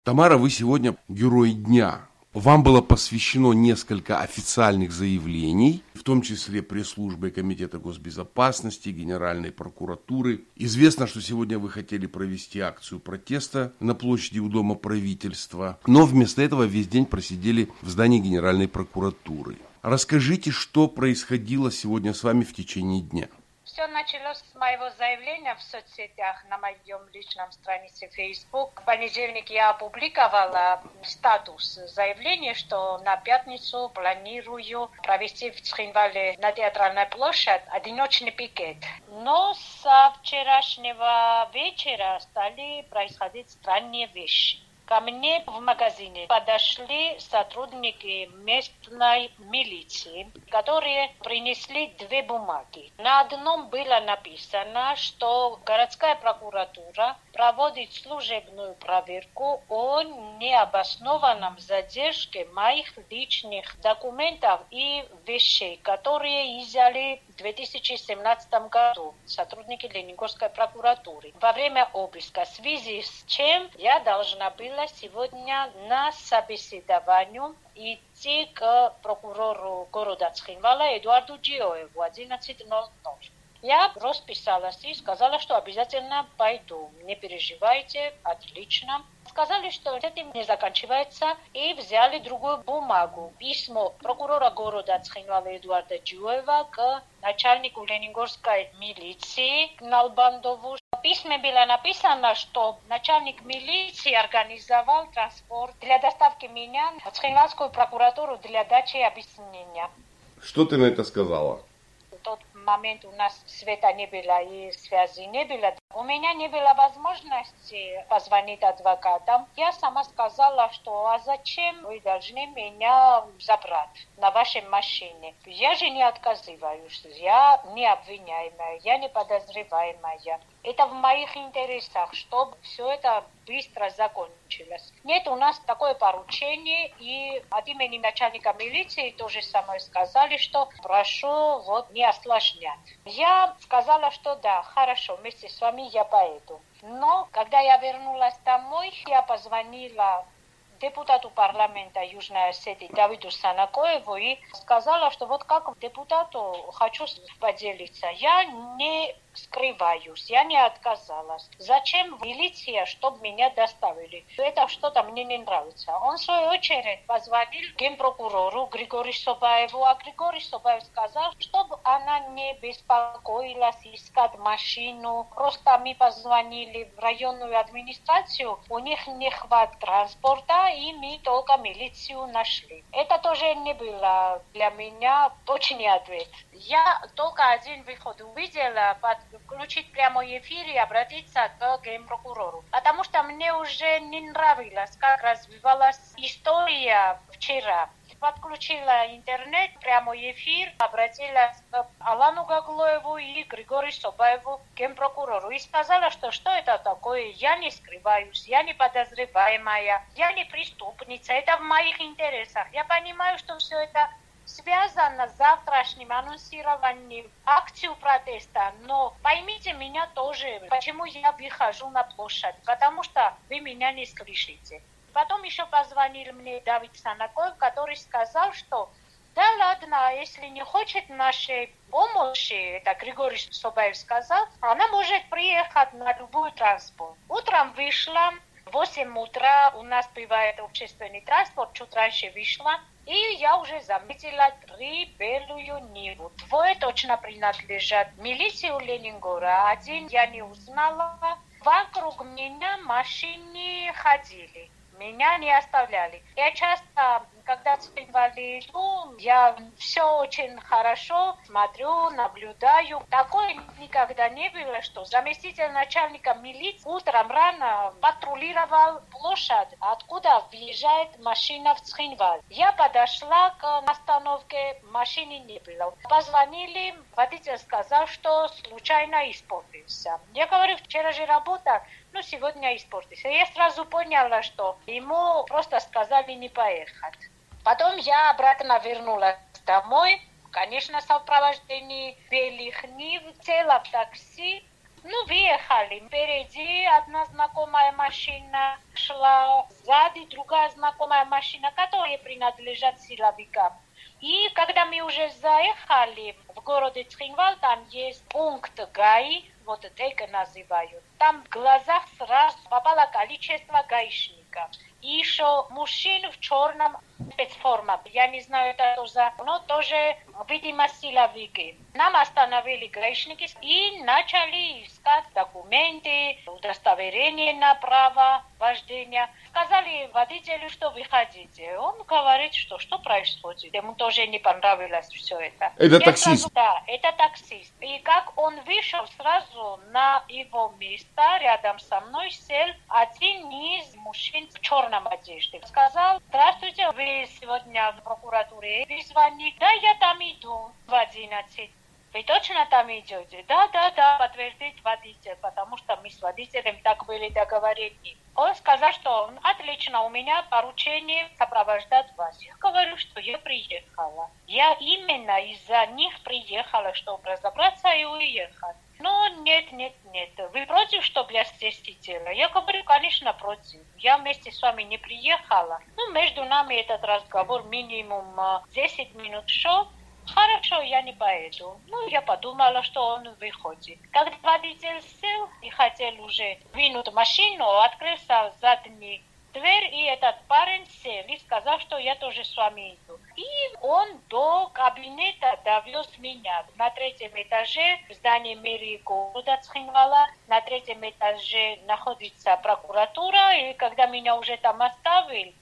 Тамара, вы сегодня герой дня. Вам было посвящено несколько официальных заявлений, в том числе пресс-службы Комитета госбезопасности, Генеральной прокуратуры. Известно, что сегодня вы хотели провести акцию протеста на площади у Дома правительства, но вместо этого весь день просидели в здании Генеральной прокуратуры. Расскажите, что происходило сегодня с вами в течение дня. Все началось с моего заявления в соцсетях на моем личном странице Facebook. В понедельник я опубликовала статус заявления, что на пятницу планирую провести в Цхинвале на Театральной площади одиночный пикет. Но со вчерашнего вечера стали происходить странные вещи. Ко мне в магазине подошли сотрудники местной милиции, которые принесли две бумаги. На одном было написано, что городская прокуратура проводит служебную проверку о необоснованном задержке моих личных документов и вещей, которые изъяли в 2017 году сотрудники Ленинградской прокуратуры во время обыска, в связи с чем я должна была сегодня на собеседованию идти к прокурору города Цхинвала Эдуарду Джиоеву в 11:00. Я расписалась и сказала, что обязательно пойду. Не переживайте, отлично. Сказали, что этим не заканчивается, и взяли другую бумагу. Письмо прокурора города Цхинвала Эдуарда Джиоева к начальнику Ленинградской милиции Налбандову. В письме было написано, что начальник милиции организовал транспорт для доставки меня в Цхинвальскую прокуратуру для дачи объяснения. Что ты на это сказала? В тот момент у нас света не было и связи не было. У меня не было возможности позвонить адвокатам. Я сама сказала, что а зачем вы должны меня забрать на вашей машине? Я же не отказываюсь. Я не обвиняемая, я не подозреваемая. Это в моих интересах, чтобы все это быстро закончилось. Нет, у нас такое поручение, и от имени начальника милиции то же самое сказали, что прошу не осложнять. Я сказала, что да, хорошо, вместе с вами я поеду. Но когда я вернулась домой, я позвонила депутату парламента Южной Осетии Давиду Санакоеву и сказала, что как депутату хочу поделиться. Я не скрываюсь, я не отказалась. Зачем милиция, чтобы меня доставили? Это что-то мне не нравится. Он в свою очередь позвонил генпрокурору Григорию Собаеву, а Григорий Собаев сказал, чтобы она не беспокоилась искать машину. Просто мы позвонили в районную администрацию, у них не хватает транспорта, и мы только милицию нашли. Это тоже не было для меня точный ответ. Я только один выход увидела, включить прямой эфир и обратиться к генпрокурору. Потому что мне уже не нравилось, как развивалась история вчера. Подключила интернет, прямой эфир, обратилась к Алану Гаглоеву и Григорию Собаеву, генпрокурору, и сказала, что это такое, я не скрываюсь, я не подозреваемая, я не преступница, это в моих интересах. Я понимаю, что все это связано с завтрашним анонсированием акции протеста, но поймите меня тоже, почему я выхожу на площадь, потому что вы меня не слышите. Потом еще позвонил мне Давид Санакоев, который сказал, что да ладно, если не хочет нашей помощи, это Григорий Собаев сказал, она может приехать на любой транспорт. Утром вышла, в 8 утра у нас бывает общественный транспорт, чуть раньше вышла, и я уже заметила 3 белую Ниву. 2 точно принадлежат милиции Ленинграда, один я не узнала. Вокруг меня машины ходили. Меня не оставляли. Я часто, когда в Цхинвале иду, я все очень хорошо смотрю, наблюдаю. Такое никогда не было, что заместитель начальника милиции утром рано патрулировал площадь, откуда въезжает машина в Цхинвал. Я подошла к остановке, машины не было. Позвонили, водитель сказал, что случайно испортился. Я говорю, вчера же работа, сегодня испортился. Я сразу поняла, что ему просто сказали не поехать. Потом я обратно вернулась домой, конечно, в сопровождении белых Нив, села в такси Ну, выехали. Впереди одна знакомая машина шла, сзади другая знакомая машина, которые принадлежат силовикам. И когда мы уже заехали в городе Цхинвал, там есть пункт ГАИ, вот так называют. Там в глазах сразу попало количество гаишников. И еще мужчин в черном спецформе. Я не знаю, это тоже, но тоже, видимо, силовики. Нам остановили гаишники и начали искать документы, удостоверение на право вождения. Сказали водителю, что выходите. Он говорит, что происходит. Ему тоже не понравилось все это. Это таксист? Да, это таксист. И как он вышел, сразу на его место рядом со мной сел один из мужчин в черном одежде. Сказал: здравствуйте, вы сегодня в прокуратуре вызваны? Да, я там иду в 11. Вы точно там идете? Да, подтвердит водитель, потому что мы с водителем так были договорены. Он сказал, что отлично, у меня поручение сопровождать вас. Я говорю, что я приехала. Я именно из-за них приехала, чтобы разобраться и уехать. Но нет. Вы против, чтобы я здесь сидела? Я говорю, конечно, против. Я вместе с вами не приехала. Ну, между нами этот разговор минимум 10 минут шел. Хорошо, я не поеду. Ну, я подумала, что он выходит. Когда водитель сел и хотел уже двинуть машину, открылся задний дверь, и этот парень сел и сказал, что я тоже с вами иду. И он до кабинета довез меня. На 3-м этаже в здании мэрии города Цхинвала, на 3-м этаже находится прокуратура, и когда меня уже там оставили,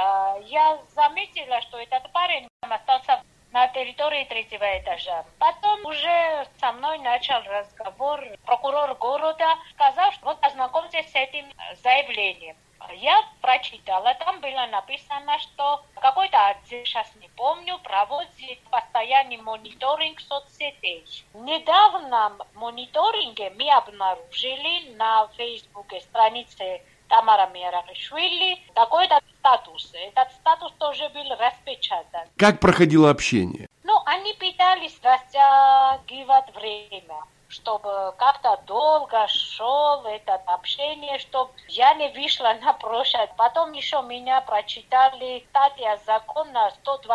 я заметила, что этот парень остался на территории 3-го этажа. Потом уже со мной начал разговор прокурор города, сказал, что вот ознакомьтесь с этим заявлением. Я прочитала, там было написано, что какой-то отдел, сейчас не помню, проводит постоянный мониторинг соцсетей. В недавнем мониторинге мы обнаружили на Фейсбуке странице Тамара Мерахишвили такой-то статус. Этот статус тоже был распечатан. Как проходило общение? Ну, они пытались растягивать время, чтобы как-то долго шел это общение, чтобы я не вышла на площадь. Потом еще меня прочитали статья закона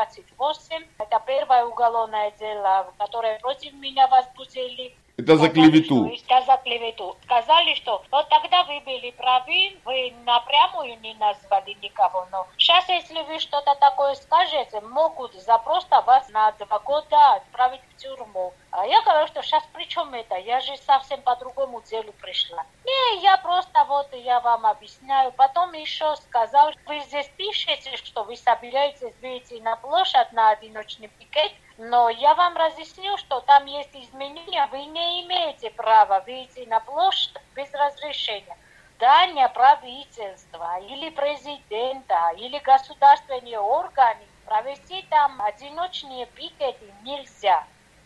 128. Это первое уголовное дело, которое против меня возбудили. Это за клевету. За клевету. Сказали, что вот тогда вы были правы, вы напрямую не назвали никого, но сейчас, если вы что-то такое скажете, могут за просто вас на 2 года отправить в тюрьму. А я говорю, что сейчас при чем это? Я же совсем по другому делу пришла. Не, я просто я вам объясняю. Потом еще сказал, вы здесь пишете, что вы собираетесь выйти на площадь на одиночный пикет, но я вам разъясню, что там есть изменения, вы не имеете права выйти на площадь без разрешения. Здание правительства или президента, или государственные органы провести там одиночные пикеты нельзя.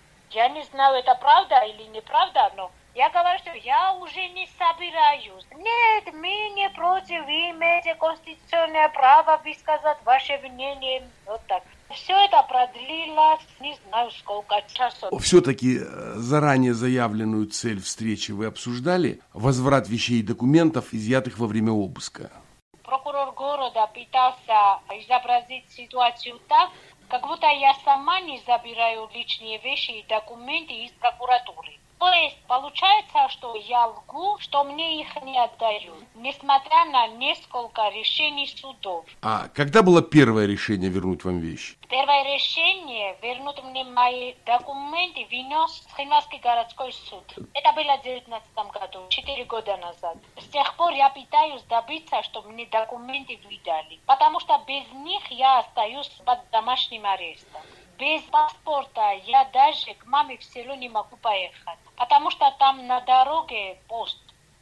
Я не знаю, это правда или неправда, но я говорю, что я уже не собираюсь. Нет, мы не против, вы имеете конституционное право высказать ваше мнение. Вот так. Все это продлилось, не знаю, сколько часов. Все-таки заранее заявленную цель встречи вы обсуждали? Возврат вещей и документов, изъятых во время обыска. Прокурор города пытался изобразить ситуацию так, как будто я сама не забираю личные вещи и документы из прокуратуры. То есть получается, что я лгу, что мне их не отдают, несмотря на несколько решений судов. А когда было первое решение вернуть вам вещи? Первое решение вернуть мне мои документы внес Цхинвальский городской суд. Это было в 2019 году, 4 года назад. С тех пор я пытаюсь добиться, чтобы мне документы выдали, потому что без них я остаюсь под домашним арестом. Без паспорта я даже к маме в село не могу поехать, потому что там на дороге пост.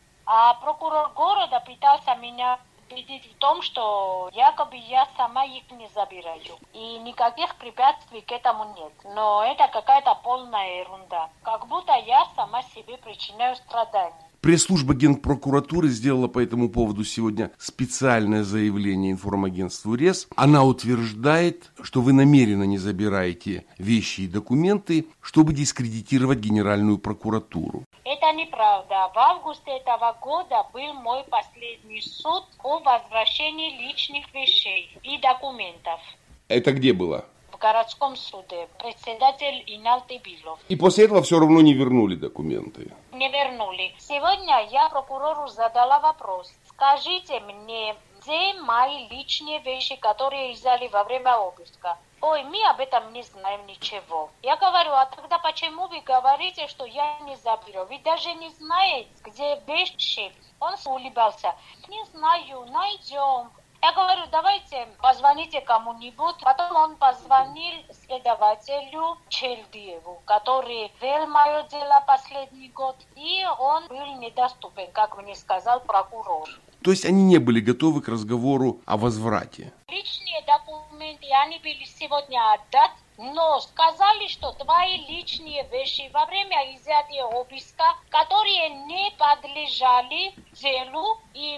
А прокурор города пытался меня убедить в том, что якобы я сама их не забираю. И никаких препятствий к этому нет. Но это какая-то полная ерунда. Как будто я сама себе причиняю страдания. Пресс-служба Генпрокуратуры сделала по этому поводу сегодня специальное заявление информагентству РЕС. Она утверждает, что вы намеренно не забираете вещи и документы, чтобы дискредитировать Генеральную прокуратуру. Это Это неправда. В августе этого года был мой последний суд о возвращении личных вещей и документов. Это где было? В городском суде. Председатель Инал Тебилов. И после этого все равно не вернули документы? Не вернули. Сегодня я прокурору задала вопрос. Скажите мне, где мои личные вещи, которые взяли во время обыска? Ой, мы об этом не знаем ничего. Я говорю, а тогда почему вы говорите, что я не заберу? Вы даже не знаете, где вещи. Он улыбался. Не знаю, найдем. Я говорю, давайте позвоните кому-нибудь. Потом он позвонил следователю Челдиеву, который вел мое дело последний год. И он был недоступен, как мне сказал прокурор. То есть они не были готовы к разговору о возврате? Личные документы они были сегодня отдать, но сказали, что твои личные вещи во время изъятия обыска, которые не подлежали делу и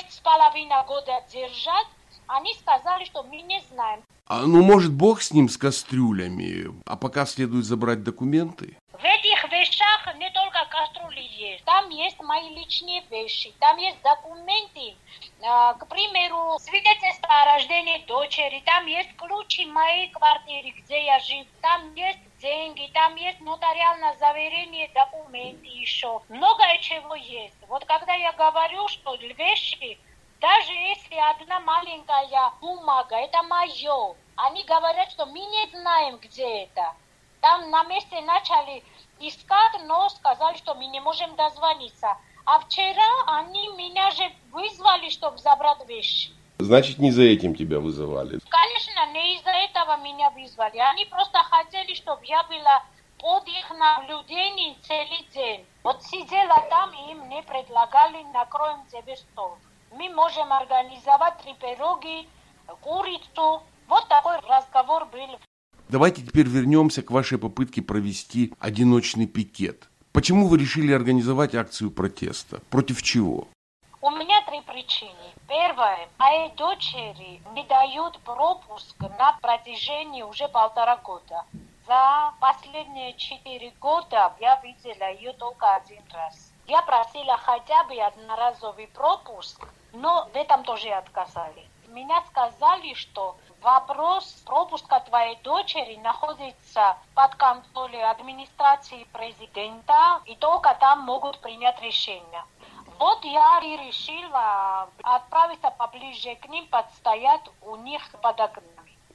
6,5 года держат, они сказали, что мы не знаем. Ну, может, Бог с ним, с кастрюлями, а пока следует забрать документы? В этих вещах не только кастрюли есть. Там есть мои личные вещи, там есть документы, к примеру, свидетельство о рождении дочери, там есть ключи моей квартиры, где я живу, там есть деньги, там есть нотариальное заверение документов еще. Многое чего есть. Вот когда я говорю, что вещи, даже если одна маленькая бумага, это мое, они говорят, что мы не знаем, где это. Там на месте начали искать, но сказали, что мы не можем дозвониться. А вчера они меня же вызвали, чтобы забрать вещи. Значит, не за этим тебя вызывали? Конечно, не из-за этого меня вызвали. Они просто хотели, чтобы я была под их наблюдением целый день. Вот сидела там, и им мне предлагали, накроем тебе стол. Мы можем организовать 3 пироги, курицу. Вот такой разговор был. Давайте теперь вернемся к вашей попытке провести одиночный пикет. Почему вы решили организовать акцию протеста? Против чего? У меня 3 причины. Первое. Моей дочери не дают пропуск на протяжении уже 1,5 года. За последние 4 года я видела ее только 1 раз. Я просила хотя бы одноразовый пропуск, но в этом тоже отказали. Меня сказали, что вопрос пропуска твоей дочери находится под контролем администрации президента, и только там могут принять решение. Вот я и решила отправиться поближе к ним, подстоять у них под окнами.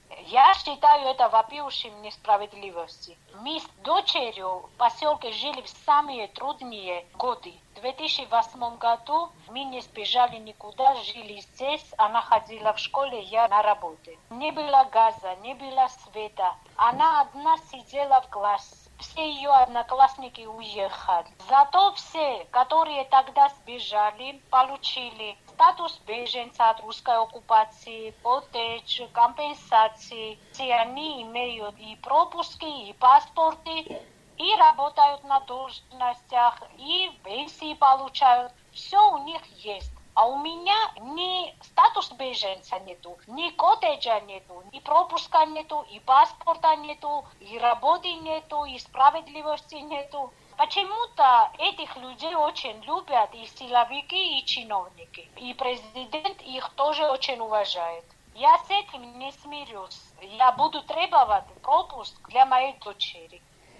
Я считаю это вопиющим несправедливостью. Мы с дочерью в поселке жили в самые трудные годы. В 2008 году мы не сбежали никуда, жили здесь. Она ходила в школе, я на работе. Не было газа, не было света. Она одна сидела в классе. Все ее одноклассники уехали. Зато все, которые тогда сбежали, получили статус беженца от русской оккупации, потеч, компенсации. Все они имеют и пропуски, и паспорты, и работают на должностях, и пенсии получают. Все у них есть. А у меня ни статус беженца нету, ни коттеджа нету, ни пропуска нету, и паспорта нету, и работы нету, и справедливости нету. Почему-то этих людей очень любят и силовики, и чиновники. И президент их тоже очень уважает. Я с этим не смирюсь. Я буду требовать пропуск для моей дочери.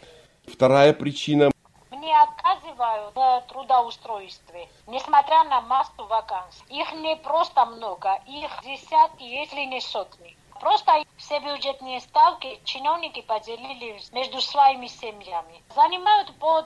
Вторая причина. Мне отказывают в трудоустройстве, несмотря на массу вакансий. Их не просто много, их десятки, если не сотни. Просто все бюджетные ставки чиновники поделили между своими семьями. Занимают по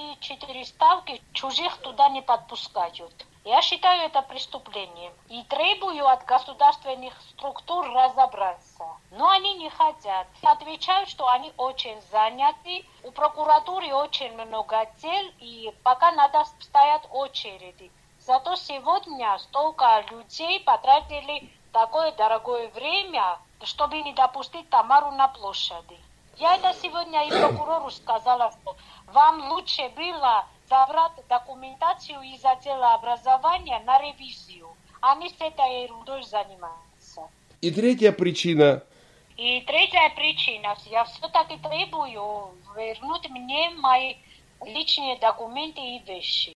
3-4 ставки, чужих туда не подпускают. Я считаю это преступлением и требую от государственных структур разобраться. Но они не хотят. Отвечают, что они очень заняты, у прокуратуры очень много дел и пока надо стоять очереди. Зато сегодня столько людей потратили такое дорогое время, чтобы не допустить Тамару на площади. Я это сегодня и прокурору сказала, что вам лучше было забрать документацию из отдела образования на ревизию, а не с этой ерундой заниматься. И третья причина. И третья причина, я все-таки требую вернуть мне мои личные документы и вещи.